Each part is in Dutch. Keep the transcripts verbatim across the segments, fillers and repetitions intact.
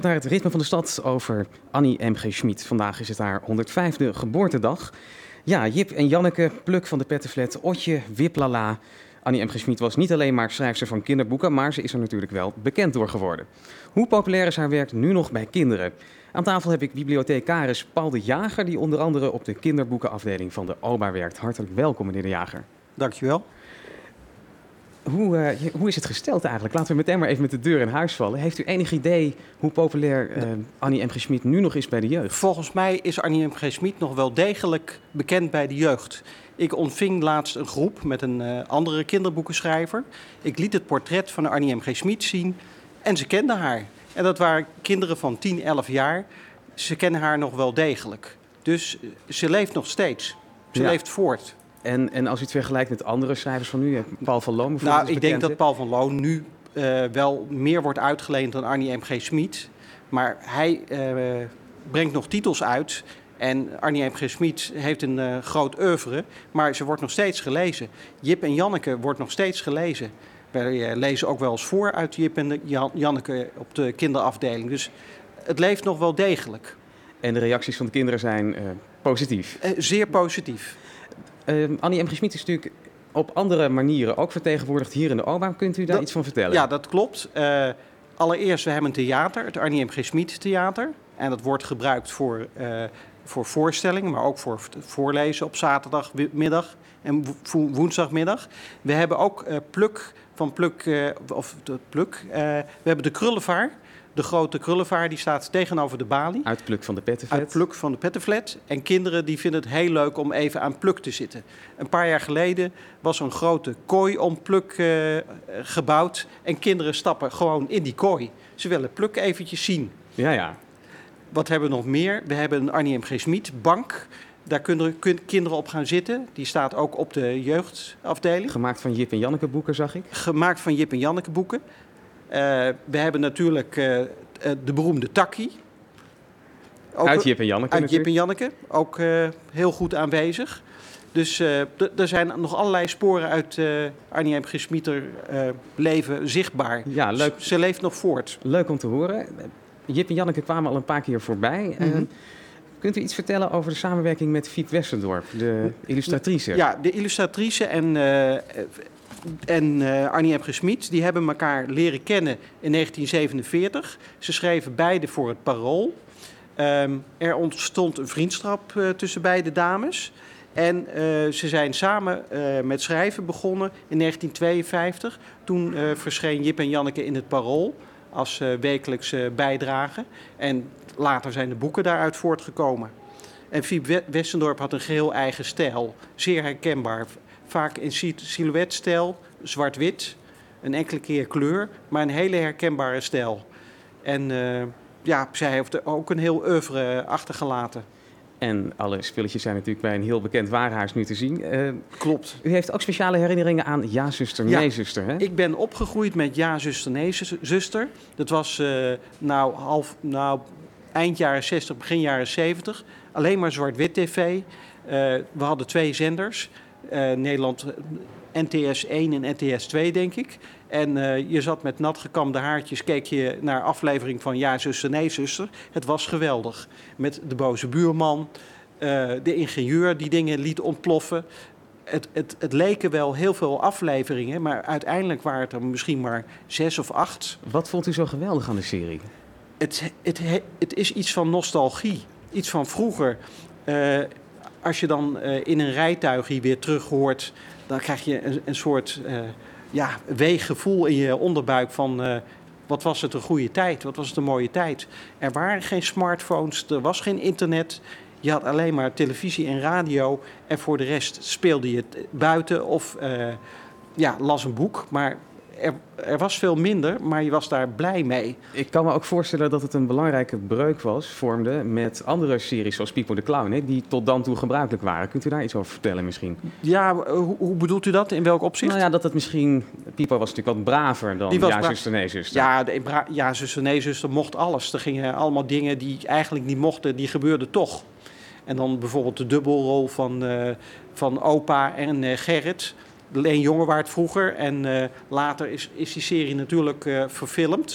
Naar het ritme van de stad over Annie M G. Schmid. Vandaag is het haar honderdvijfde geboortedag. Ja, Jip en Janneke, Pluk van de Pettenflat, Otje, Wiplala. Annie M G. Schmid was niet alleen maar schrijfster van kinderboeken, maar ze is er natuurlijk wel bekend door geworden. Hoe populair is haar werk nu nog bij kinderen? Aan tafel heb ik bibliothecaris Paul de Jager, die onder andere op de kinderboekenafdeling van de O B A werkt. Hartelijk welkom, meneer de Jager. Dankjewel. Hoe, uh, hoe is het gesteld eigenlijk? Laten we meteen maar even met de deur in huis vallen. Heeft u enig idee hoe populair uh, Annie M G. Schmid nu nog is bij de jeugd? Volgens mij is Annie M G. Schmid nog wel degelijk bekend bij de jeugd. Ik ontving laatst een groep met een uh, andere kinderboekenschrijver. Ik liet het portret van Annie M G. Schmid zien en ze kenden haar. En dat waren kinderen van tien, elf jaar. Ze kennen haar nog wel degelijk. Dus uh, ze leeft nog steeds. Ze ja. leeft voort. En, en als u het vergelijkt met andere schrijvers van nu, Paul van Loon bijvoorbeeld? Nou, ik denk dat Paul van Loon nu uh, wel meer wordt uitgeleend dan Annie M G. Schmid. Maar hij uh, brengt nog titels uit. En Annie M G. Schmid heeft een uh, groot oeuvre, maar ze wordt nog steeds gelezen. Jip en Janneke wordt nog steeds gelezen. Wij uh, lezen ook wel eens voor uit Jip en Jan- Janneke op de kinderafdeling. Dus het leeft nog wel degelijk. En de reacties van de kinderen zijn uh, positief? Uh, zeer positief. Uh, Annie M G. Schmid is natuurlijk op andere manieren ook vertegenwoordigd hier in de O B A. Kunt u daar dat, iets van vertellen? Ja, dat klopt. Uh, allereerst, we hebben een theater, het Annie M G. Schmid Theater. En dat wordt gebruikt voor, uh, voor voorstellingen, maar ook voor voorlezen op zaterdagmiddag en wo- woensdagmiddag. We hebben ook uh, Pluk van Pluk, uh, of de Pluk. Uh, we hebben de Krullevaar. De grote krullevaar die staat tegenover de balie. Uit Pluk van de Pettenflat. Uit Pluk van de Pettenflat. En kinderen die vinden het heel leuk om even aan Pluk te zitten. Een paar jaar geleden was er een grote kooi om Pluk uh, gebouwd. En kinderen stappen gewoon in die kooi. Ze willen Pluk eventjes zien. Ja, ja. Wat hebben we nog meer? We hebben een Annie M G. Schmid bank. Daar kunnen kinderen op gaan zitten. Die staat ook op de jeugdafdeling. Gemaakt van Jip en Janneke boeken, zag ik. Gemaakt van Jip en Janneke boeken. Uh, we hebben natuurlijk uh, uh, de beroemde Takkie. Ook uit Jip en Janneke Uit Jip en Janneke, ook uh, heel goed aanwezig. Dus uh, d- er zijn nog allerlei sporen uit uh, Annie M G. Schmid uh, leven zichtbaar. Ja, leuk. Ze leeft nog voort. Leuk om te horen. Jip en Janneke kwamen al een paar keer voorbij. Mm-hmm. Uh, kunt u iets vertellen over de samenwerking met Fiep Westendorp, de illustratrice? Ja, de illustratrice en... Uh, En uh, Annie M G. Schmid, die hebben elkaar leren kennen in negentien zevenenveertig. Ze schreven beide voor het Parool. Um, er ontstond een vriendschap uh, tussen beide dames. En uh, ze zijn samen uh, met schrijven begonnen in negentien tweeënvijftig. Toen uh, verscheen Jip en Janneke in het Parool als uh, wekelijkse bijdrage. En later zijn de boeken daaruit voortgekomen. En Fiep Westendorp had een geheel eigen stijl, zeer herkenbaar. Vaak in silhouetstijl, zwart-wit, een enkele keer kleur, maar een hele herkenbare stijl. En uh, ja, zij heeft ook een heel oeuvre achtergelaten. En alle spulletjes zijn natuurlijk bij een heel bekend warenhuis nu te zien. Uh, Klopt. U heeft ook speciale herinneringen aan Ja, zuster, nee, ja, zuster, hè? Ik ben opgegroeid met Ja, zuster, nee, zuster. Dat was uh, nou, half, nou, eind jaren zestig, begin jaren zeventig. Alleen maar zwart-wit tv. Uh, we hadden twee zenders. Uh, Nederland N T S één en N T S twee, denk ik. En uh, je zat met natgekamde haartjes, keek je naar aflevering van Ja, zuster, nee, zuster. Het was geweldig. Met de boze buurman, uh, de ingenieur die dingen liet ontploffen. Het, het, het leken wel heel veel afleveringen, maar uiteindelijk waren het er misschien maar zes of acht. Wat vond u zo geweldig aan de serie? Het, het, het is iets van nostalgie, iets van vroeger. Uh, Als je dan uh, in een rijtuig hier weer terug hoort, dan krijg je een, een soort uh, ja, weeggevoel in je onderbuik van uh, wat was het een goede tijd, wat was het een mooie tijd. Er waren geen smartphones, er was geen internet, je had alleen maar televisie en radio en voor de rest speelde je buiten of uh, ja, las een boek, maar Er, er was veel minder, maar je was daar blij mee. Ik kan me ook voorstellen dat het een belangrijke breuk was, vormde met andere series zoals Pipo de Clown, hè, die tot dan toe gebruikelijk waren. Kunt u daar iets over vertellen misschien? Ja, hoe, hoe bedoelt u dat? In welk opzicht? Nou ja, dat het misschien... Pipo was natuurlijk wat braver dan Ja, bra- zuster, nee, zuster. Ja, de, bra- ja, zuster, nee, zuster mocht alles. Er gingen allemaal dingen die eigenlijk niet mochten, die gebeurden toch. En dan bijvoorbeeld de dubbelrol van, uh, van opa en uh, Gerrit. Leen Jongewaard vroeger en uh, later is, is die serie natuurlijk uh, verfilmd.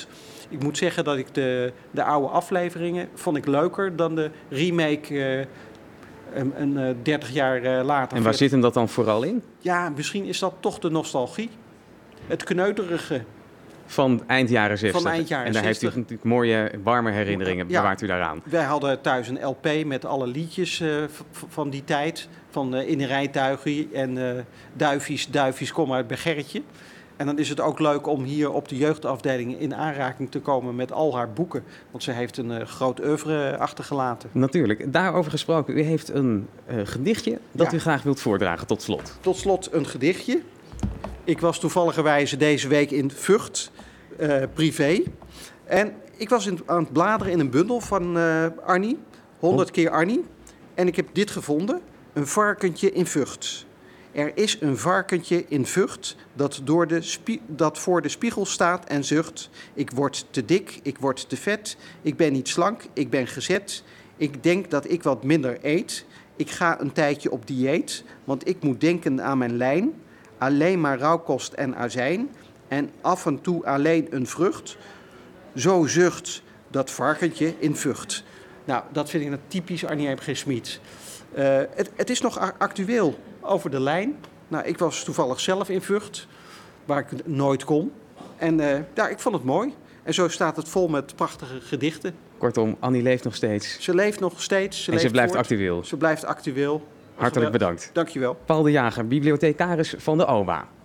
Ik moet zeggen dat ik de, de oude afleveringen vond ik leuker dan de remake uh, een, een uh, dertig jaar uh, later. En waar zit hem dat dan vooral in? Ja, misschien is dat toch de nostalgie. Het kneuterige. Van eind jaren zestig. Van eind jaren en daar zestig. heeft u natuurlijk mooie, warme herinneringen. Ja. Bewaart u daaraan? Wij hadden thuis een L P met alle liedjes uh, v- van die tijd. Van uh, In een rijtuigje en uh, Duifies, Duifies, kom uit bij Gerritje. En dan is het ook leuk om hier op de jeugdafdeling in aanraking te komen met al haar boeken. Want ze heeft een uh, groot oeuvre achtergelaten. Natuurlijk. Daarover gesproken, u heeft een uh, gedichtje dat Ja. u graag wilt voordragen tot slot. Tot slot een gedichtje. Ik was toevalligerwijze deze week in Vught, uh, privé. En ik was in, aan het bladeren in een bundel van uh, Arnie, honderd keer Arnie. En ik heb dit gevonden, een varkentje in Vught. Er is een varkentje in Vught dat, door de spie- dat voor de spiegel staat en zucht. Ik word te dik, ik word te vet, ik ben niet slank, ik ben gezet. Ik denk dat ik wat minder eet. Ik ga een tijdje op dieet, want ik moet denken aan mijn lijn. Alleen maar rauwkost en azijn en af en toe alleen een vrucht. Zo zucht dat varkentje in Vught. Nou, dat vind ik een typisch Arnie M G. Schmid. Uh, het, het is nog actueel over de lijn. Nou, ik was toevallig zelf in Vught, waar ik nooit kom. En uh, ja, ik vond het mooi. En zo staat het vol met prachtige gedichten. Kortom, Annie leeft nog steeds. Ze leeft nog steeds. Ze en ze leeft blijft voort. actueel. Ze blijft actueel. Hartelijk bedankt. Dank je wel. Paul de Jager, bibliothecaris van de O B A.